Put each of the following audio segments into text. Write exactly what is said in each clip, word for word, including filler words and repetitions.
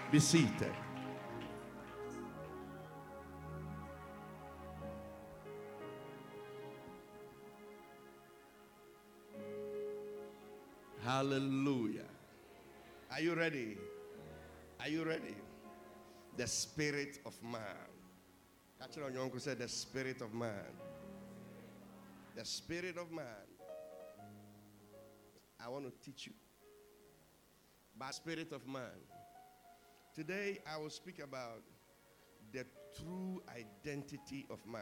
Be seated. Hallelujah. Are you ready? Are you ready? The spirit of man. Catch it on your uncle said the spirit of man. The spirit of man. I want to teach you. By spirit of man. Today I will speak about the true identity of man.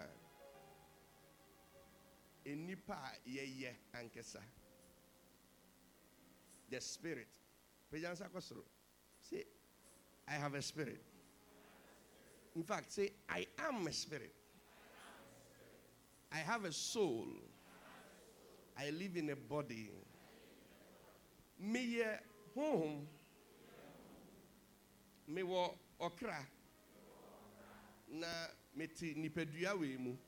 Enipa yeye ankesa. The spirit. Say, I have a spirit. In fact, say, I am a spirit. I have a soul. I live in a body. Me home. Me wo okra. Na meti nipedua we mu.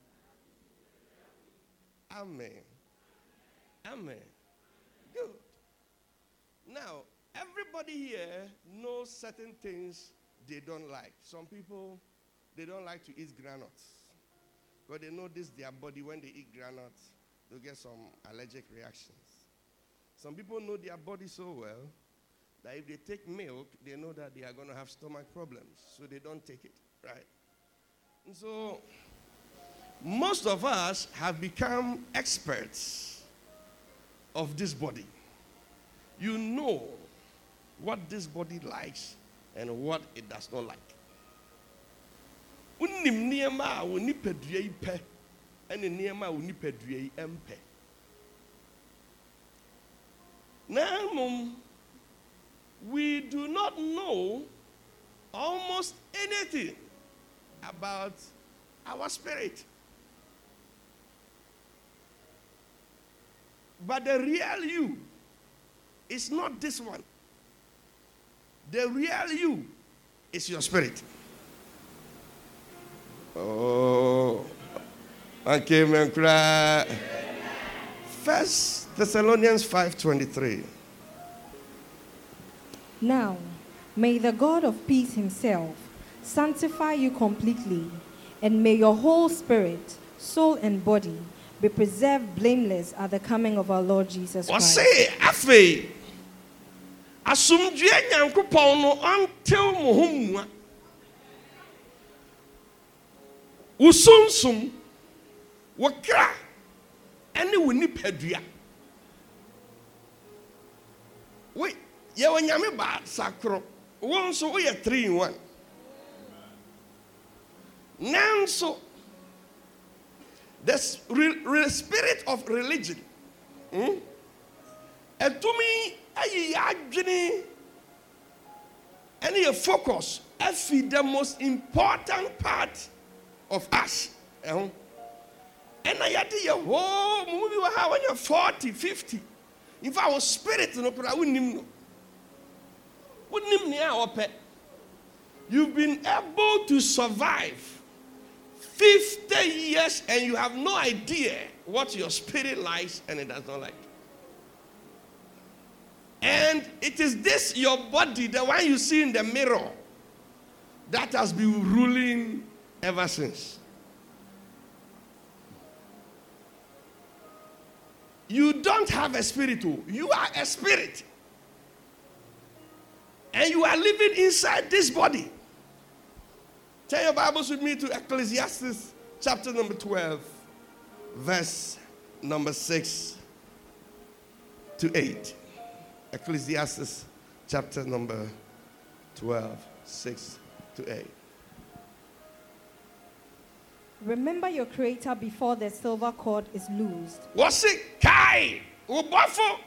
Amen. Amen. Good. Now, everybody here knows certain things they don't like. Some people, they don't like to eat granuts. But they know this their body, when they eat granuts, they'll get some allergic reactions. Some people know their body so well that if they take milk, they know that they are going to have stomach problems. So they don't take it, right? And so, most of us have become experts of this body. You know what this body likes and what it does not like. Unim niema uni pedue ipe, ene niema uni pedue empe. Now, we do not know almost anything about our spirit. But the real you is not this one. The real you is your spirit. Oh, I came and cried. First Thessalonians five twenty-three. Now, may the God of peace himself sanctify you completely, and may your whole spirit, soul, and body be preserved blameless at the coming of our Lord Jesus Christ. Say, afe, asumdue nyankopon no antel mo homua. Usunsum, wakra, ene woni padua. Wait, ye wanyame ba sakro. Won so we three in one. Nanso, the re, re, spirit of religion. Hmm? And to me, I actually any focus. I feel the most important part of us. Uh-huh. And I had the whole movie when you're forty, fifty. If I was spirit, no, I wouldn't know. Wouldn't know. You've been able to survive fifty years and you have no idea what your spirit likes and it does not like. And it is this, your body, the one you see in the mirror, that has been ruling ever since. You don't have a spirit, you are a spirit. And you are living inside this body. Turn your Bibles with me to Ecclesiastes chapter number twelve, verse number six to eight. Ecclesiastes chapter number twelve, six to eight. Remember your Creator before the silver cord is loosed. What's it? Kai! Ubafo!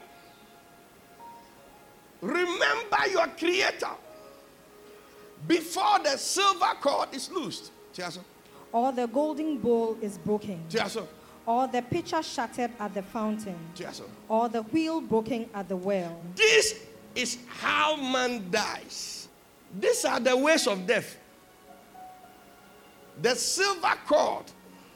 Remember your Creator before the silver cord is loosed. Or the golden bowl is broken. Or the pitcher shattered at the fountain. Or the wheel broken at the well. This is how man dies. These are the ways of death. The silver cord.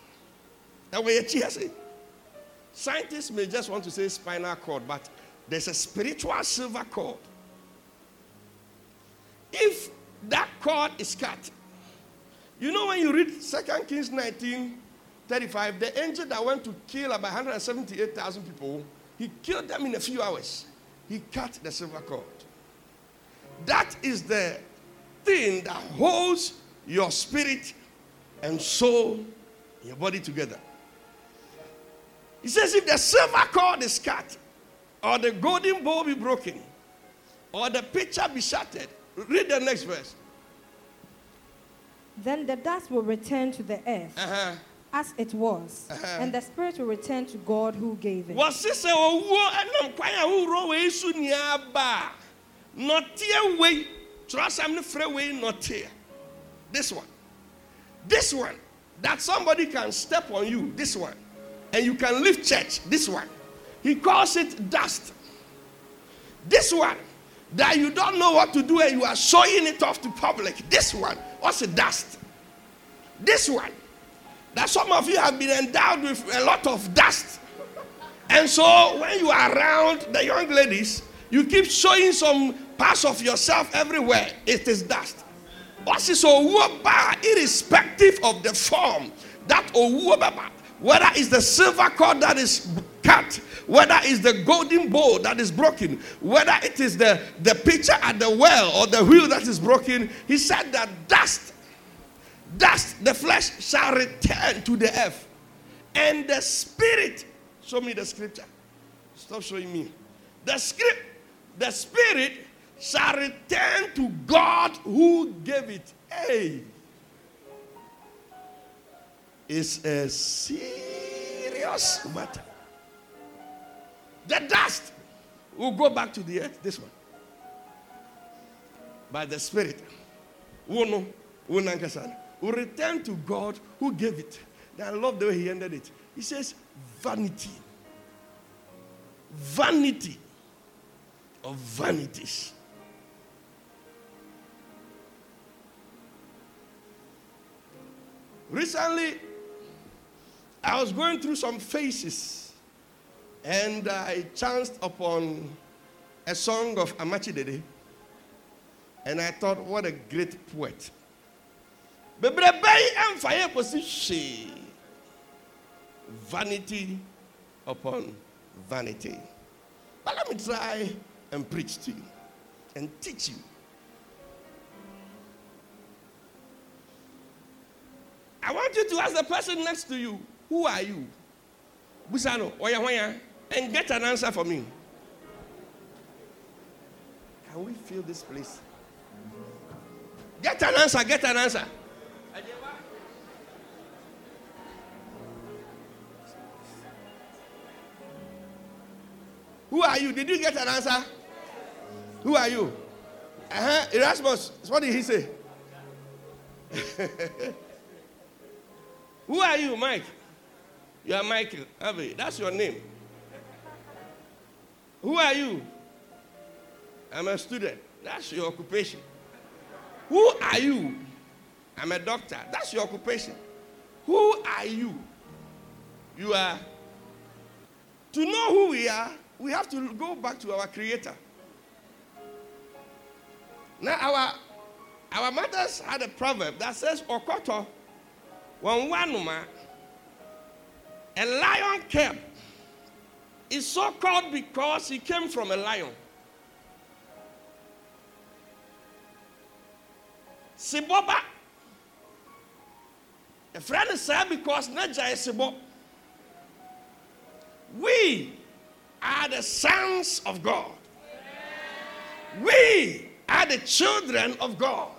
Scientists may just want to say spinal cord, but there's a spiritual silver cord. If the cord is cut. You know when you read Second Kings nineteen thirty-five, the angel that went to kill about one hundred seventy-eight thousand people, he killed them in a few hours. He cut the silver cord. That is the thing that holds your spirit and soul, your body together. He says if the silver cord is cut, or the golden bowl be broken, or the pitcher be shattered. Read the next verse. Then the dust will return to the earth Uh-huh. as it was, Uh-huh. and the spirit will return to God who gave it. Was this a war and kwaya who row away soon yaba? Not here way. Trust I'm the free way, not here. This one. This one. That somebody can step on you. This one. And you can leave church. This one. He calls it dust. This one. That you don't know what to do and you are showing it off to public. This one. What's the dust? This one. That some of you have been endowed with a lot of dust. And so when you are around the young ladies, you keep showing some parts of yourself everywhere. It is dust. What's this owuoba, irrespective of the form, that owuoba, whether it's the silver cord that is cut, whether it's the golden bowl that is broken, whether it is the, the pitcher at the well or the wheel that is broken, he said that dust, dust, the flesh shall return to the earth. And the spirit, show me the scripture. Stop showing me. The script, the spirit shall return to God who gave it. Hey, it's a serious matter. The dust will go back to the earth. This one. By the spirit. Will return to God who gave it. I love the way he ended it. He says, vanity. Vanity of vanities. Recently, I was going through some phases, and I chanced upon a song of Amachi Dede, and I thought, what a great poet. Vanity upon vanity. But let me try and preach to you and teach you. I want you to ask the person next to you, who are you? Busano, oya oya, and get an answer for me. Can we fill this place? Get an answer, get an answer. Who are you? Did you get an answer? Who are you? Uh-huh. Erasmus, what did he say? Who are you, Mike? You are Michael. Avi. That's your name. Who are you? I'm a student. That's your occupation. Who are you? I'm a doctor. That's your occupation. Who are you? You are. To know who we are, we have to go back to our Creator. Now, our, our mothers had a proverb that says, Okoto, Wanwanuma, a lion came. It's so called because he came from a lion. Siboba, a friend is said because Naja is Sibo. We are the sons of God. We are the children of God.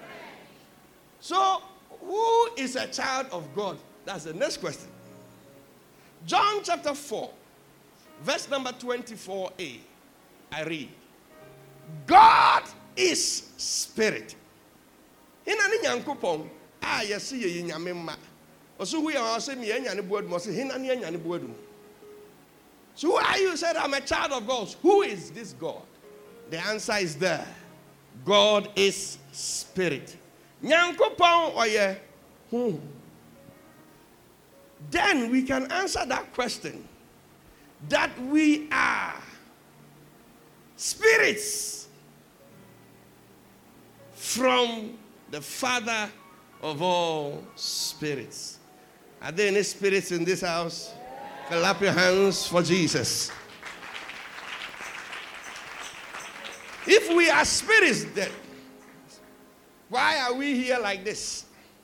So, who is a child of God? That's the next question. John chapter four, verse number twenty-four a. I read. God is spirit. Hinani nyankopon a yesi ye nyame ma. Oso hu ya ose mi anyane boadum ose hinani anyane boadum. So who are you? Said I'm a child of God. Who is this God? The answer is there. God is spirit. Nyankopon oye who? Then we can answer that question that we are spirits from the Father of all spirits. Are there any spirits in this house? Clap your hands for Jesus. If we are spirits, then why are we here like this?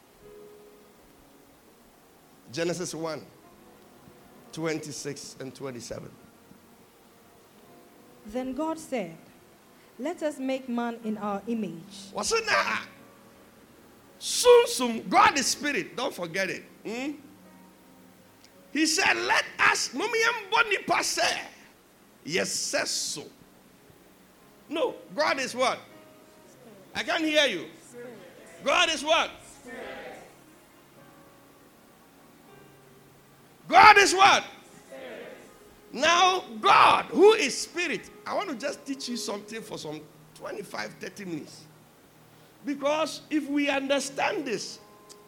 Genesis one, twenty-six and twenty-seven. Then God said, let us make man in our image. What's it now? Soon, soon, God is spirit. Don't forget it. Hmm? He said, let us, Mumiam Boni Passe. Yes, says so. No, God is what? I can't hear you. Spirit. God is what? Spirit. God is what? Spirit. Now, God, who is spirit, I want to just teach you something for some twenty-five, thirty minutes. Because if we understand this,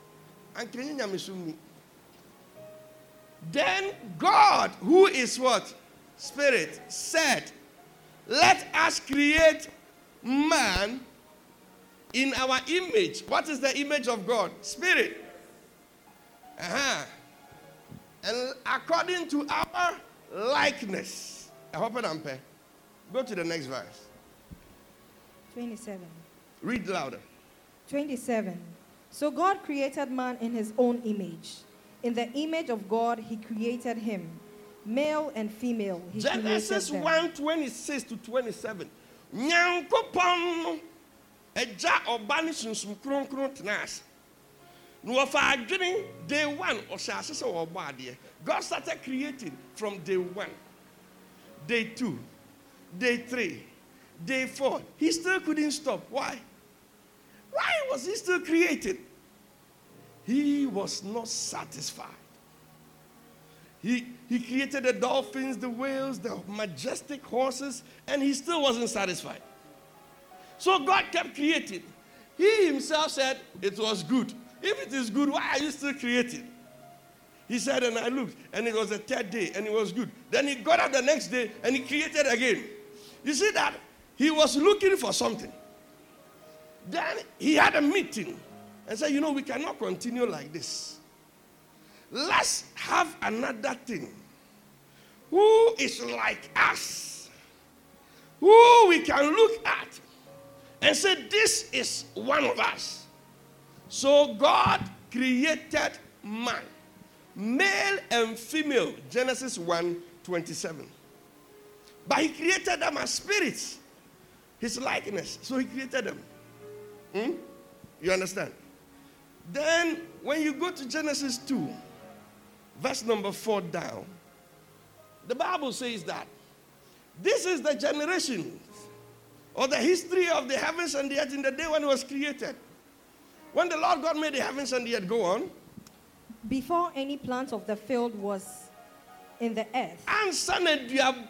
then God, who is what? Spirit, said, let us create man in our image. What is the image of God? Spirit. Uh-huh. And according to our likeness. Go to the next verse. twenty-seven. Read louder. twenty-seven. So God created man in his own image. In the image of God, he created him. Male and female, he Genesis created them. one, twenty-six to twenty-seven. Nyankopon eja obani sunsum kron kron tenas. No of our journey, day one, or shasses or body. God started creating from day one, day two, day three, day four. He still couldn't stop. Why? Why was he still creating? He was not satisfied. He, he created the dolphins, the whales, the majestic horses, and he still wasn't satisfied. So God kept creating. He himself said it was good. If it is good, why are you still creating? He said, and I looked, and it was the third day, and it was good. Then he got up the next day, and he created again. You see that? He was looking for something. Then he had a meeting and said, you know, we cannot continue like this. Let's have another thing. Who is like us? Who we can look at and say, this is one of us. So God created man, male and female, Genesis one, twenty-seven. But he created them as spirits, his likeness. So he created them. Hmm? You understand? Then when you go to Genesis two, verse number four down, the Bible says that this is the generation or the history of the heavens and the earth in the day when it was created. When the Lord God made the heavens and the earth, go on. Before any plant of the field was in the earth. Ansa na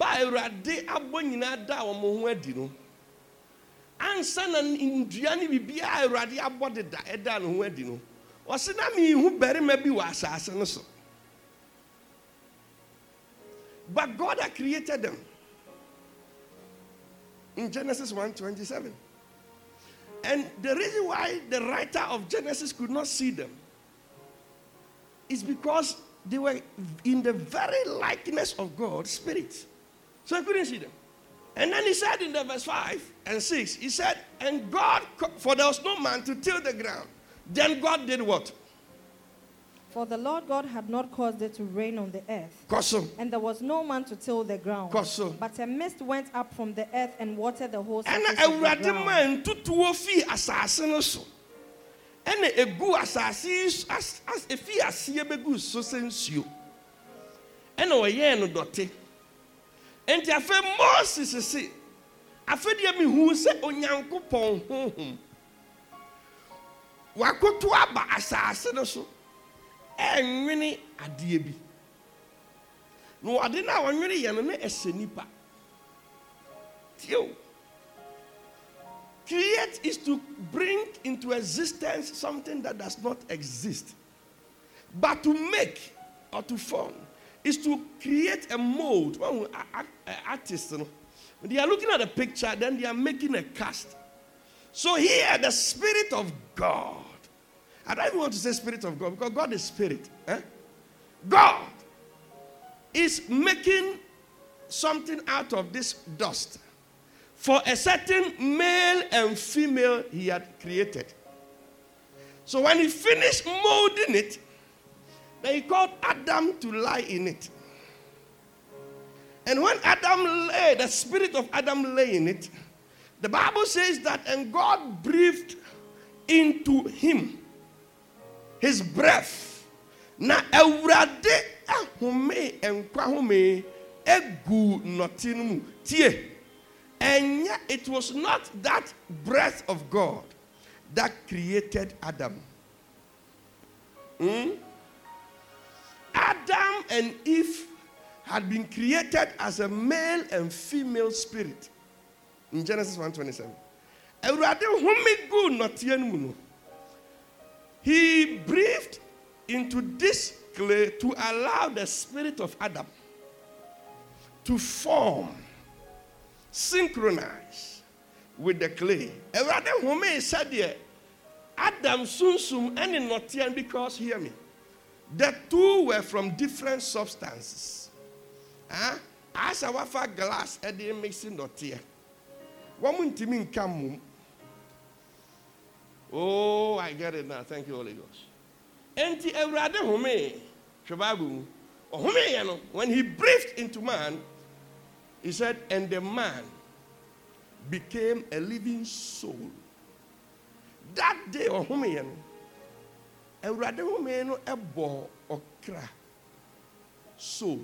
ndua ni bibia Awurade abode da eda no ho adi no. Ose na me hu barima bi wa asase no so. But God had created them. In Genesis one twenty-seven. And the reason why the writer of Genesis could not see them is because they were in the very likeness of God's spirit. So I couldn't see them. And then he said in the verse five and six, he said, and God, for there was no man to till the ground. Then God did what? For the Lord God had not caused it to rain on the earth. Koso. And there was no man to till the ground. Koso. But a mist went up from the earth and watered the whole surface and of the ground. Man tutuo fi asase no so. And egu asase as as efi asie begu so sensuo. And oye no dote. And afa Moses say, afa dia mi hu se Onyankopon honhom. Wakoto aba asase no so. Enwene adie bi. No ade na wonwene ye no na esenipa. Tio. Create is to bring into existence something that does not exist. But to make or to form is to create a mold. When artists, when they are looking at a picture, then they are making a cast. So here, the Spirit of God. I don't even want to say Spirit of God because God is Spirit. Eh? God is making something out of this dust for a certain male and female he had created. So when he finished molding it, then he called Adam to lie in it. And when Adam lay, the spirit of Adam lay in it, the Bible says that, and God breathed into him his breath. Na awurade ahome enkwa home egu notinu tie. And yet it was not that breath of God that created Adam. Hmm? Adam and Eve had been created as a male and female spirit in Genesis one twenty-seven. He breathed into this clay to allow the spirit of Adam to form, synchronize with the clay. Adam sunsum and notian, because hear me, the two were from different substances. Huh? As a wafer glass, and they mixing notia. One timing come. Oh, I get it now. Thank you, Holy Ghost. Enti Ewurade home, Shababu, or home, you know, when he breathed into man, he said, and the man became a living soul. That day, or home, you know, Ewurade home, you know, ebo okra soul.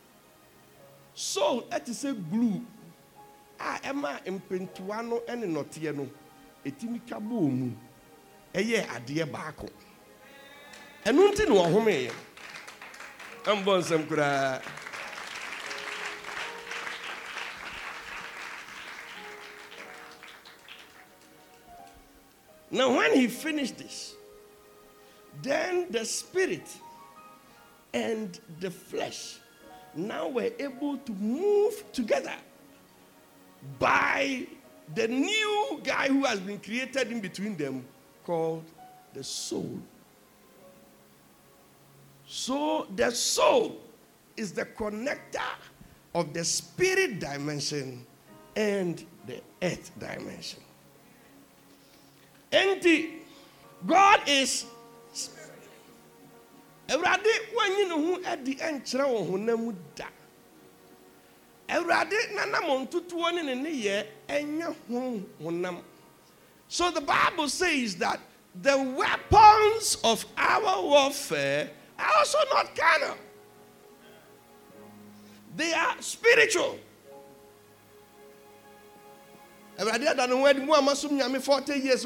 Soul, that is a glue. Ah, Emma impentuano and notiano. Etimi kaboom. Eye adie baako. Enu nti no home. Ambon sam kura. Now when he finished this, then the spirit and the flesh now were able to move together by the new guy who has been created in between them, called the soul. So the soul is the connector of the spirit dimension and the earth dimension. And the, God is spirit. Everybody, when you know who at the end, who never die. So the Bible says that the weapons of our warfare are also not carnal. They are spiritual. forty years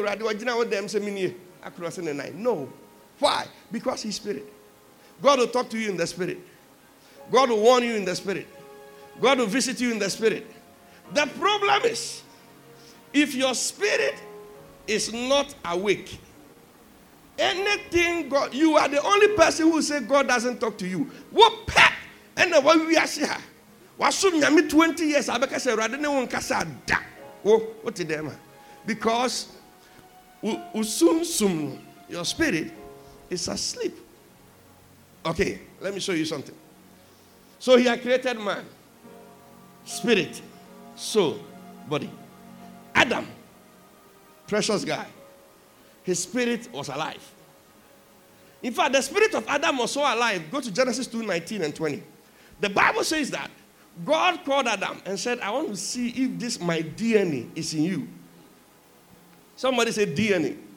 No. Why? Because he's spirit. God will talk to you in the spirit. God will warn you in the spirit. God will visit you in the spirit. The problem is, if your spirit is not awake, anything God, you are the only person who say God doesn't talk to you. What pet? And the one we are here. Wasum yami twenty years. I say rather than one kasa da. Oh, what did them? Because usum sum, your spirit is asleep. Okay, let me show you something. So he had created man. Spirit, soul, body. Adam, precious guy. His spirit was alive. In fact, the spirit of Adam was so alive. Go to Genesis two nineteen and twenty. The Bible says that God called Adam and said, I want to see if this my D N A is in you. Somebody say D N A. D N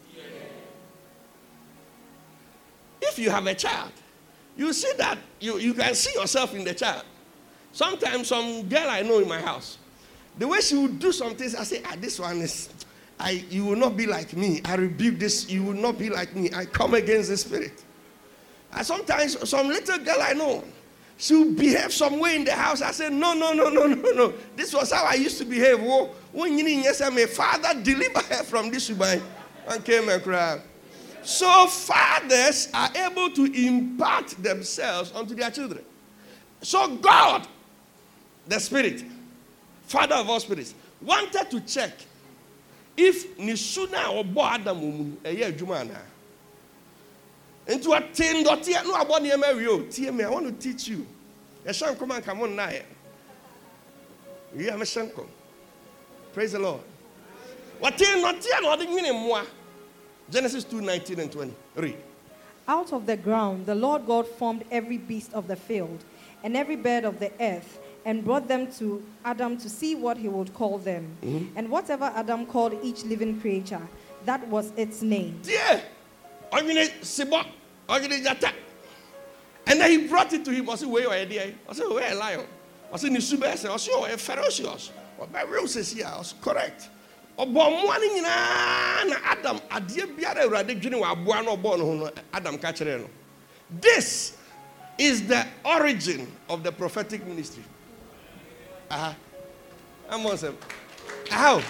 A. If you have a child, you see that you, you can see yourself in the child. Sometimes some girl I know in my house, the way she would do some things, I say, ah, this one is, I, you will not be like me. I rebuke this, you will not be like me. I come against the spirit. And sometimes some little girl I know, she will behave some way in the house. I say, no, no, no, no, no, no. This was how I used to behave. When you need to my father deliver her from this woman and came and cried. So fathers are able to impart themselves onto their children. So God, the spirit, father of all spirits, wanted to check if Nisuna or Bo Adam, a year Jumana. Into a ten dot here, no, about the Mario. T M, I want to teach you. A shank come on, come on, now. You have a shanko. Praise the Lord. What ten not here, not in more. Genesis two nineteen and twenty. Read. Out of the ground, the Lord God formed every beast of the field and every bird of the earth, and brought them to Adam to see what he would call them. Mm-hmm. And whatever Adam called each living creature, that was its name. Yeah. I'm going to Sibok. I'm going to And then he brought it to him. I said, where are you? I said, where a lion? I said, Nisube. I said, oh, a ferocious. But by real says here, I was correct. About morning na Adam, adie biara urade dwene wa aboa no obo no ho Adam ka kire no. This is the origin of the prophetic ministry. Ah, uh-huh. I'm on some. How?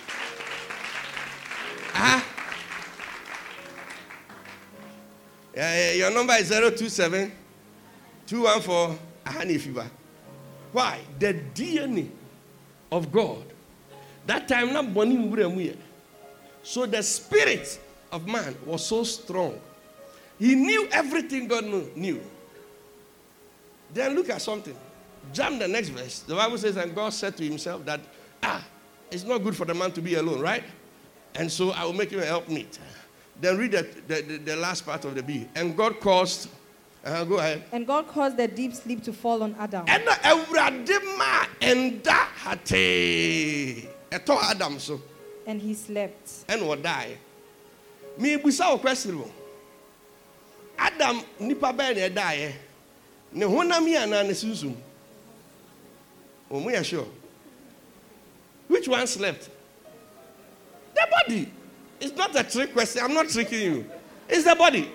Ah. Yeah, your number is zero two seven two one four Ahani Fiba. Why? The D N A of God. That time, not born. So the spirit of man was so strong. He knew everything God knew. Then look at something. Jump the next verse. The Bible says, and God said to himself that, ah, it's not good for the man to be alone, right? And so I will make him a helpmeet. Then read the, the, the, the last part of the B. And God caused, uh, go ahead. And God caused the deep sleep to fall on Adam. And Evradima and Dahate. Adam so. And he slept. And will die. Me busa o question. Adam nipa be na die. Ne honam ya na ne susum. O mo ya sure. Which one slept? The body. It's not a trick question. I'm not tricking you. It's the body.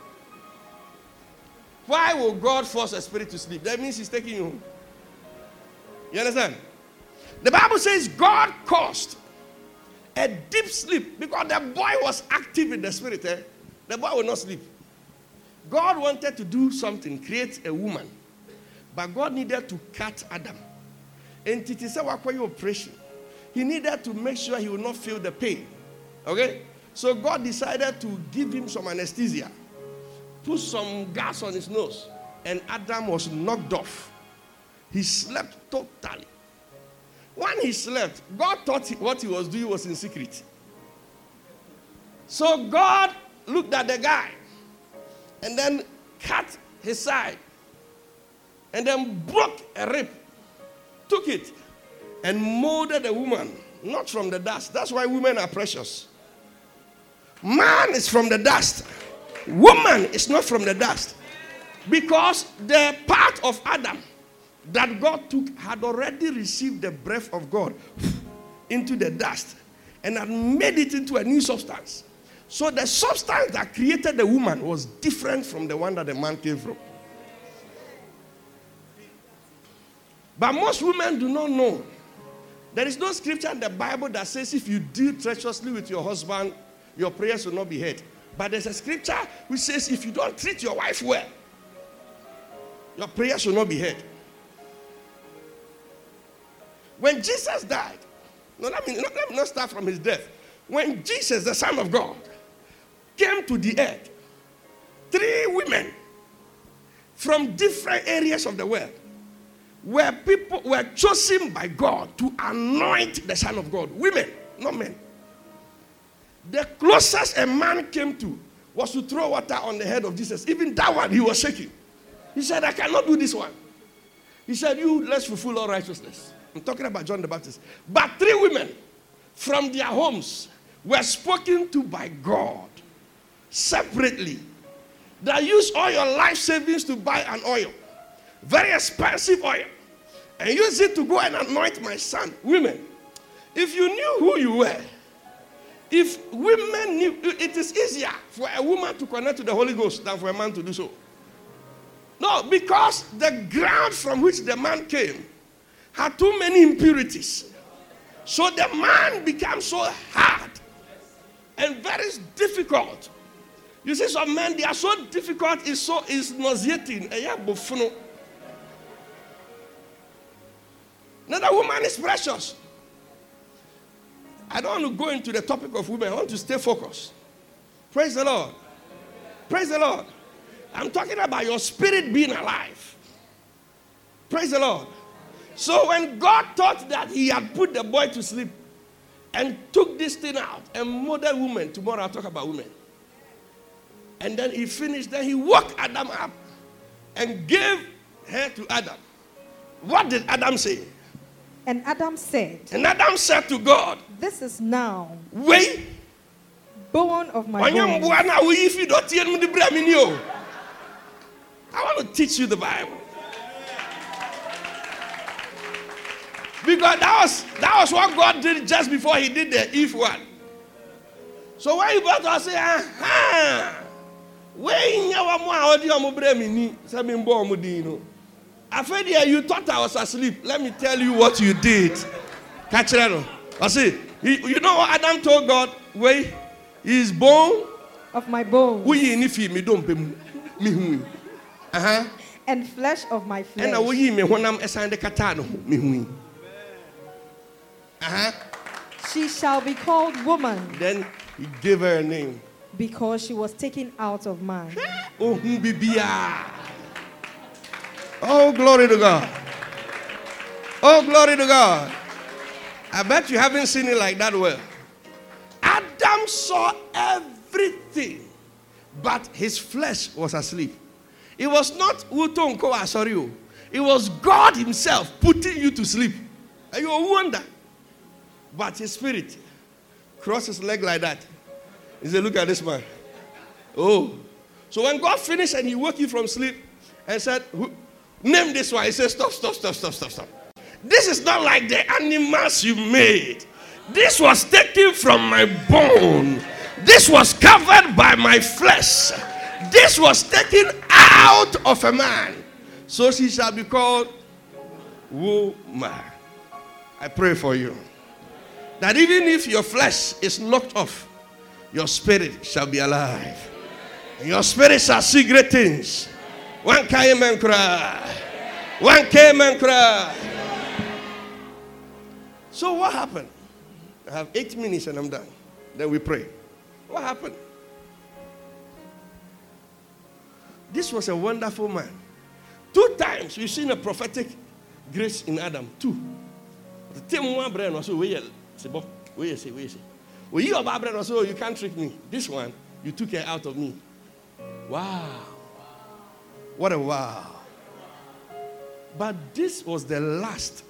Why will God force a spirit to sleep? That means he's taking you home. You understand? The Bible says God caused a deep sleep because the boy was active in the spirit. Eh? The boy would not sleep. God wanted to do something, create a woman. But God needed to cut Adam. And it is a operation. He needed to make sure he would not feel the pain. Okay? So God decided to give him some anesthesia. Put some gas on his nose. And Adam was knocked off. He slept totally. When he slept, God thought he, what he was doing was in secret. So God looked at the guy and then cut his side and then broke a rib, took it and molded a woman, not from the dust. That's why women are precious. Man is from the dust. Woman is not from the dust. Because the part of Adam that God took had already received the breath of God into the dust and had made it into a new substance. So the substance that created the woman was different from the one that the man came from. But most women do not know. There is no scripture in the Bible that says if you deal treacherously with your husband, your prayers will not be heard. But there's a scripture which says if you don't treat your wife well, your prayers will not be heard. When Jesus died, no, let me, let me not start from his death. When Jesus, the Son of God, came to the earth, three women from different areas of the world were people were chosen by God to anoint the Son of God. Women, not men. The closest a man came to was to throw water on the head of Jesus. Even that one, he was shaking. He said, I cannot do this one. He said, you, let's fulfill all righteousness. I'm talking about John the Baptist. But three women from their homes were spoken to by God separately. They used all your life savings to buy an oil. Very expensive oil. And use it to go and anoint my son. Women, if you knew who you were, if women knew, it is easier for a woman to connect to the Holy Ghost than for a man to do so. No, because the ground from which the man came had too many impurities. So the man became so hard and very difficult. You see, some men, they are so difficult, it's so it's nauseating. Another woman is precious. I don't want to go into the topic of women. I want to stay focused. Praise the Lord. Praise the Lord. I'm talking about your spirit being alive. Praise the Lord. So when God thought that he had put the boy to sleep and took this thing out and molded woman, tomorrow I'll talk about women. And then he finished, then he woke Adam up and gave her to Adam. What did Adam say? And Adam said, And Adam said to God, this is now wait, bone of my bones. I want to teach you the Bible. Because that was, that was what God did just before he did the Eve one. So when he brought us, say, aha, when I said, yeah, you thought I was asleep. Let me tell you what you did. Catch it. I say, you know what Adam told God? Wait, his bone of my bones. Uh-huh. And flesh of my flesh. And uh-huh. She shall be called woman. Then he gave her a name. Because she was taken out of man. Oh, bibia. Oh, glory to God. Oh, glory to God. I bet you haven't seen it like that well. Adam saw everything, but his flesh was asleep. It was not Utonko Asorio. It was God himself putting you to sleep. And you wonder. But his spirit crossed his leg like that. He said, look at this man. Oh. So when God finished and he woke you from sleep and said, name this one. He said, stop, stop, stop, stop, stop, stop. This is not like the animals you made. This was taken from my bone. This was covered by my flesh. This was taken out of a man. So she shall be called woman. I pray for you that even if your flesh is knocked off, your spirit shall be alive. And your spirit shall see great things. One came and cry. One came and cry. So what happened? I have eight minutes and I'm done. Then we pray. What happened? This was a wonderful man. Two times we've seen a prophetic grace in Adam. Two. The thing one brain was so where where you say, where you say. Well, you about brain also, you can't trick me. This one, you took it out of me. Wow. What a wow. But this was the last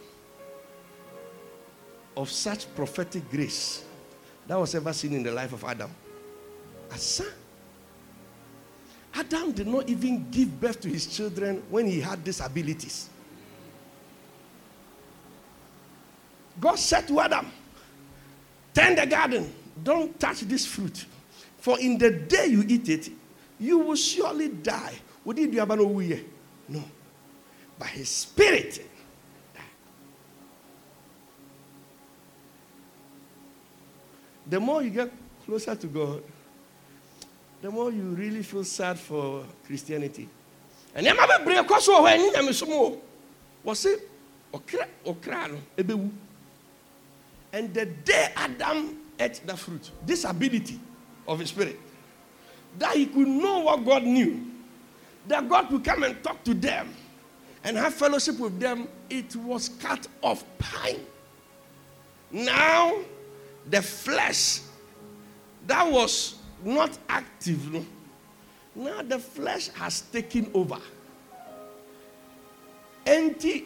of such prophetic grace that was ever seen in the life of Adam. Asa. Adam did not even give birth to his children when he had these abilities. God said to Adam, tend the garden, don't touch this fruit, for in the day you eat it, you will surely die. No. But his spirit died. The more you get closer to God, the more you really feel sad for Christianity. And then I break also when you am small. Was it okra okra ebewu? And the day Adam ate the fruit, this ability of his spirit, that he could know what God knew, that God could come and talk to them and have fellowship with them, it was cut off. Pine. Now, the flesh that was not active, no? Now the flesh has taken over. Enti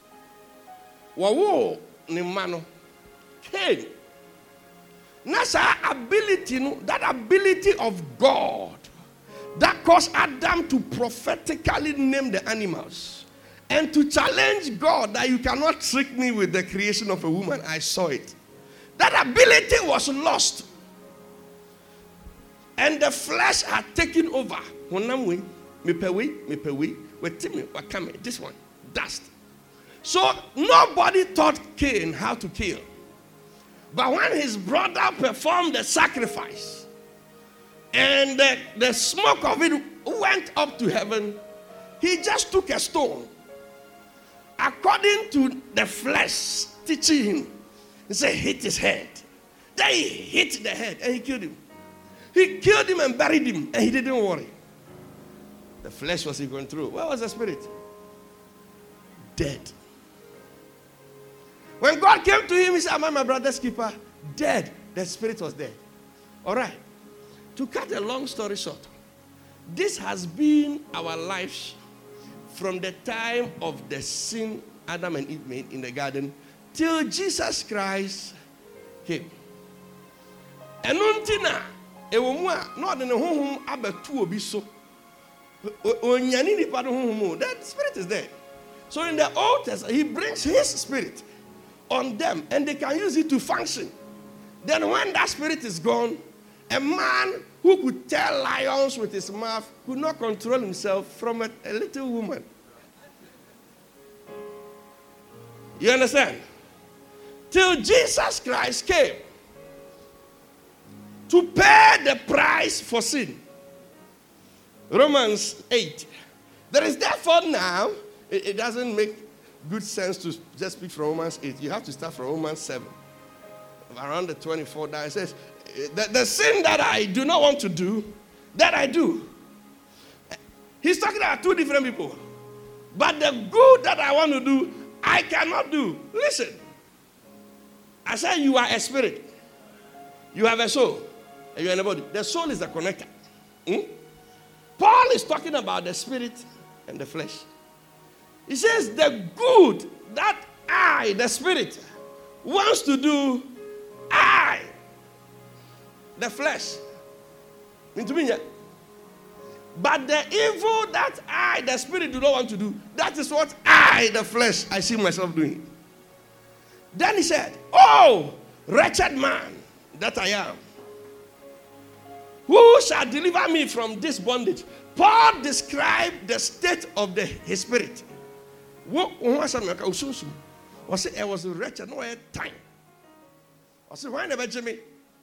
wawo ni mano came. Nasa ability, no, that ability of God that caused Adam to prophetically name the animals and to challenge God that you cannot trick me with the creation of a woman. I saw it. That ability was lost. And the flesh had taken over. This one, dust. So nobody taught Cain how to kill. But when his brother performed the sacrifice, and the, the smoke of it went up to heaven, he just took a stone. According to the flesh teaching him, he said, hit his head. Then he hit the head and he killed him. He killed him and buried him, and he didn't worry. The flesh was in control. Where was the spirit? Dead. When God came to him, he said, am I my brother's keeper? Dead. The spirit was dead. All right. To cut a long story short, this has been our life from the time of the sin Adam and Eve made in the garden till Jesus Christ came. Enuntina ewomua no de ne honhom abatu obi so. Onyani nipa do honhom. That spirit is there. So in the Old Testament, he brings his spirit on them and they can use it to function. Then when that spirit is gone, a man who could tell lions with his mouth could not control himself from a, a little woman. You understand? Till Jesus Christ came to pay the price for sin. Romans eight. There is therefore now, it, it doesn't make good sense to just speak from Romans eight. You have to start from Romans seven. Around the twenty-fourth, it says, the, the sin that I do not want to do, that I do. He's talking about two different people. But the good that I want to do, I cannot do. Listen. I said you are a spirit. You have a soul. And you are in a body. The soul is the connector. Hmm? Paul is talking about the spirit and the flesh. He says the good that I, the spirit, wants to do, I, the flesh. But the evil that I, the spirit, do not want to do, that is what I, the flesh, I see myself doing. Then he said, oh, wretched man that I am, who shall deliver me from this bondage? Paul described the state of the, his spirit. What was it? I was wretched, no time. I said, why never Jimmy?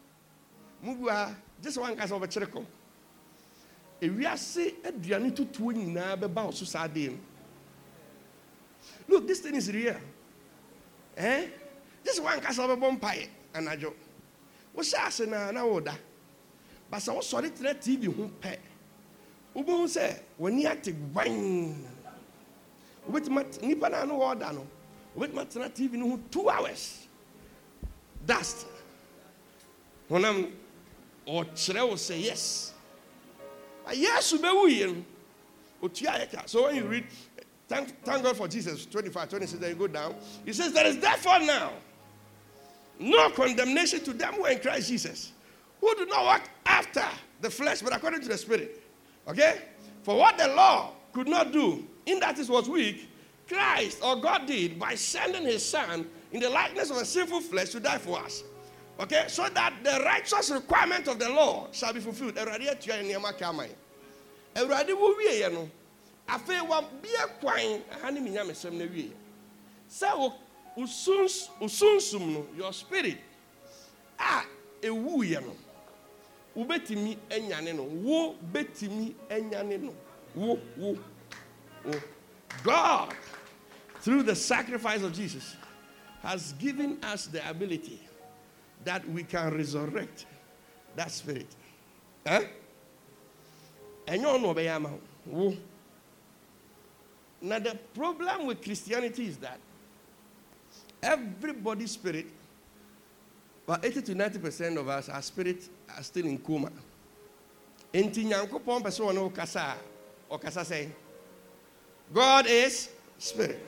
Just one case of a cherry. If we are say a diani to twin now about Susadin. Look, this thing is real. Eh? This one case of a vampire and a joke. What's that now? Order. But I was sorry to let T V home pay. Ubu say, when you have to wine with my Nipana no order, no, with my T V no two hours. Dust. When I'm or Chere will say yes. Yes, so when you read, thank, thank God for Jesus, twenty-five, twenty-six, then you go down. He says, there is therefore now no condemnation to them who are in Christ Jesus, who do not walk after the flesh, but according to the Spirit. Okay? For what the law could not do, in that it was weak, Christ or God did by sending his Son in the likeness of a sinful flesh to die for us. Okay, so that the righteous requirement of the law shall be fulfilled. Eradi atua nneema kamai. Eradi wo wie ye no. Afa wa bia kwan ahani minya mesem na wie. Say wo usuns usunsum no your spirit. Ah ewu ye no. Wo betimi anyane no. Wo betimi anyane no. Wo wo. wo. God through the sacrifice of Jesus has given us the ability that we can resurrect that spirit. Huh? And you know who? Now the problem with Christianity is that everybody's spirit, about eighty to ninety percent of us, our spirit are still in coma. Enti nyankopon person no kasa or kasa say, God is spirit.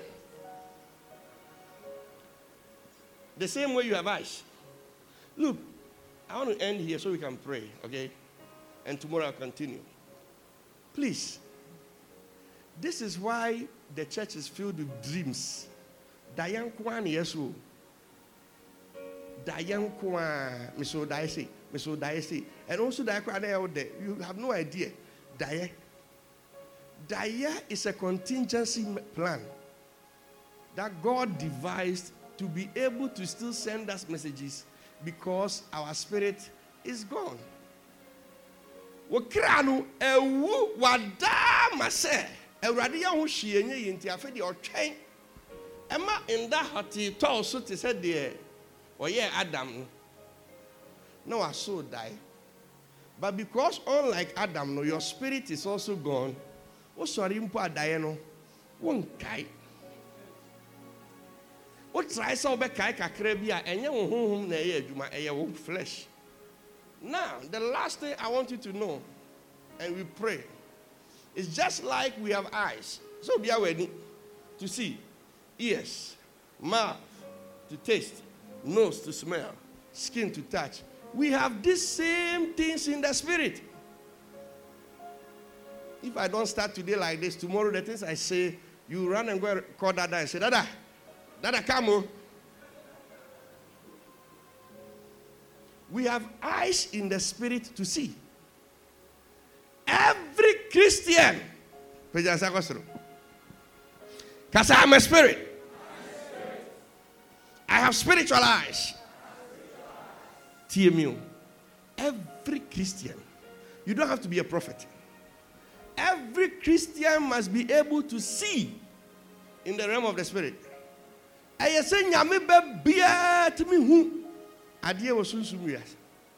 The same way you have eyes. Look, I want to end here so we can pray, okay? And tomorrow I'll continue. Please, this is why the church is filled with dreams. Dayan kwan yesu. Dayan kwan miso daisi, miso daisi. And also dayan kwan out there. You have no idea. Daya. Daya is a contingency plan that God devised to be able to still send us messages because our spirit is gone. Wokrano ewu wada mase ewrade ya ho hwie nye yinti afa de otwen ema inda hati to so te se de oye Adam No, our soul die. But because unlike Adam, no, your spirit is also gone. What sorry impo die no? Won't die. What try so be kai kakra bia enye wo honhom na eye adwuma eye wo flesh. Now, the last thing I want you to know, and we pray, is just like we have eyes. So be ready to see, ears, mouth to taste, nose to smell, skin to touch. We have these same things in the spirit. If I don't start today like this, tomorrow the things I say, you run and go call Dada and say, Dada, Dada, come on. We have eyes in the spirit to see. Every Christian, because I'm a spirit. I have spiritual eyes. T M U. Every Christian, you don't have to be a prophet. Every Christian must be able to see in the realm of the spirit. I say, "Nyame be bia to me who adie was sunsun wias."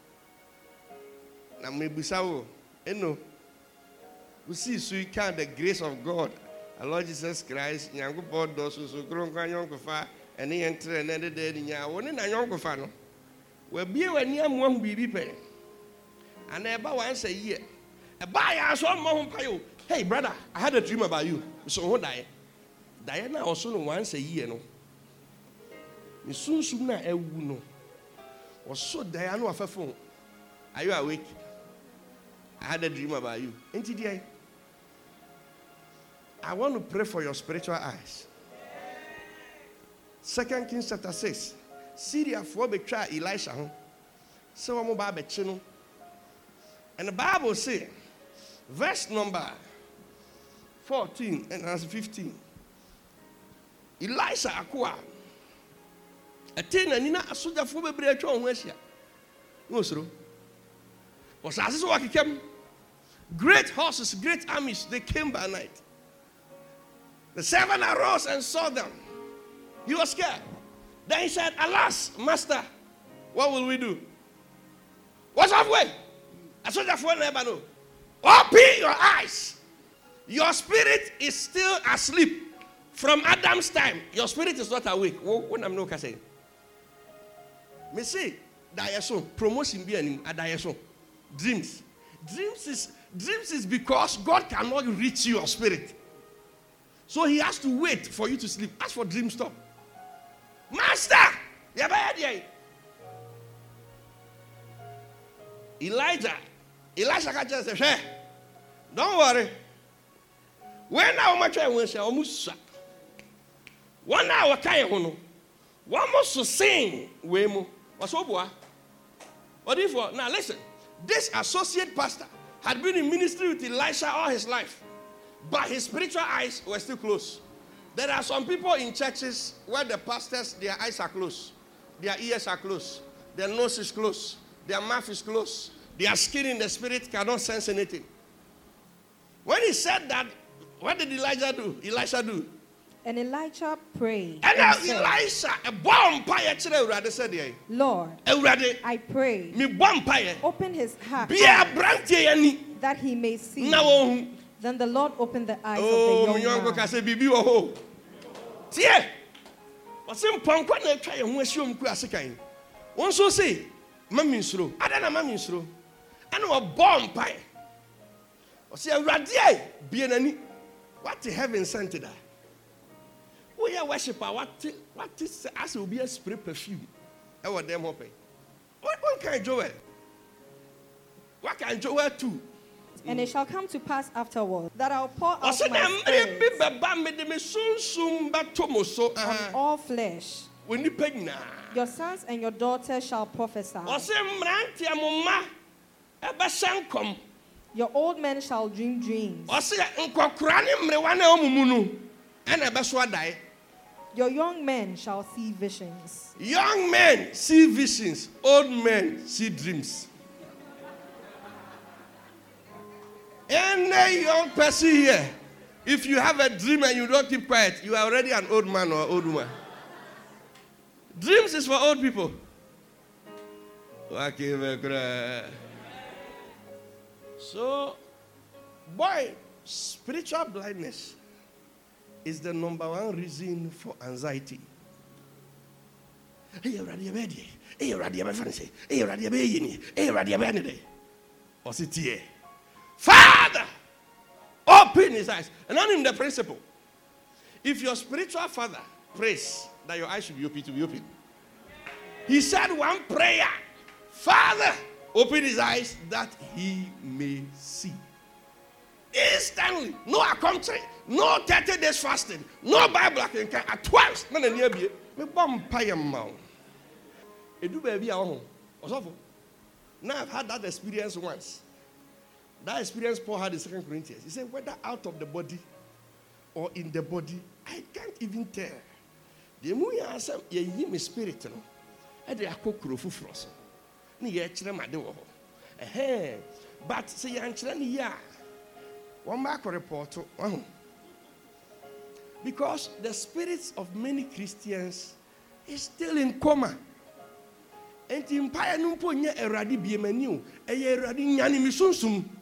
Na me busawo, eno. We see so you count the grace of God, our Lord Jesus Christ. Nyankopɔn do so so kron kan yonkofa ene yentre na de de nya woni na yonkofa no. We bie wani amu ahu bibi pe. Ana eba once a year. Eba ya so mo ho payo. Hey brother, I had a dream about you. So ho die. Die na also no once a year no. Ni sunsum na ewu no. Also die no afefo. Are you awake? I had a dream about you. Ain't it there? I want to pray for your spiritual eyes. Second Kings chapter six. Syria for betray Elisha. So I'm about betchino. And the Bible says, verse number fourteen and fifteen. Elisha akwa. Atena nina asuja for bebre atwa ho ahia. No sro. Was as so came. Great horses, great armies, they came by night. The servant arose and saw them. He was scared. Then he said, "Alas, master, what will we do? What's halfway?" I saw that for never know. Open your eyes. Your spirit is still asleep from Adam's time. Your spirit is not awake. When I'm not saying, me say, "Dayeso promotion be anim adayeso dreams." Dreams is dreams is because God cannot reach your spirit. So he has to wait for you to sleep. As for dream stop. Master! Elijah. Elijah can just say, "Hey, don't worry. When I want to say, almost one hour can one more to sing. What's up, boy? What if now listen? This associate pastor had been in ministry with Elisha all his life, but his spiritual eyes were still closed. There are some people in churches where the pastors, their eyes are closed, their ears are closed, their nose is closed, their mouth is closed, their skin in the spirit cannot sense anything. When he said that, what did Elijah do? Elisha do? And Elijah prayed. And now Elisha, a bomb pie, said, "Lord, I pray, open his heart that he may see." Then the Lord opened the eyes oh, of the young man. Tie. Wasem pankwa na atwa ye ho ahyiom ku asekan. Won so say, "Mami nsuro." Ada na mami nsuro. Ana wo bomb pie. O say awurade ai bie nani. What the heaven sent that? We are worshiper. What what is as will be a spray perfume. E wo dem hope. What one kind Joel? What kind Joel too? And it shall come to pass afterward that I'll pour out my spirit on all flesh. Your sons and your daughters shall prophesy. Your old men shall dream dreams. Your young men shall see visions. Young men see visions. Old men see dreams. Any young person here, if you have a dream and you don't keep quiet, you are already an old man or old woman. Dreams is for old people. So, boy, spiritual blindness is the number one reason for anxiety. Hey, ready, ready. Hey, ready, ready. Hey, ready, ready. Hey, ready, ready. Or sit here. Father, open his eyes. And not in the principle. If your spiritual father prays that your eyes should be open to be open, he said one prayer. Father, open his eyes that he may see. Instantly. No commentary. No thirty days fasting. No Bible. At twice. No, no, no. Me bomb pay mouth. It do baby ahun. Osofo. Now I've had that experience once. That experience Paul had in Second Corinthians. He said, whether out of the body or in the body, I can't even tell. The more you answer, you hear me spirit, no. And they are cooked for frost. Ni ye chere ma de wo ho. Eh but say yan chere ni ya. One back report to because the spirits of many Christians is still in coma. And in paya no po nya erade biemani o. Eye erade nyane mi sunsum.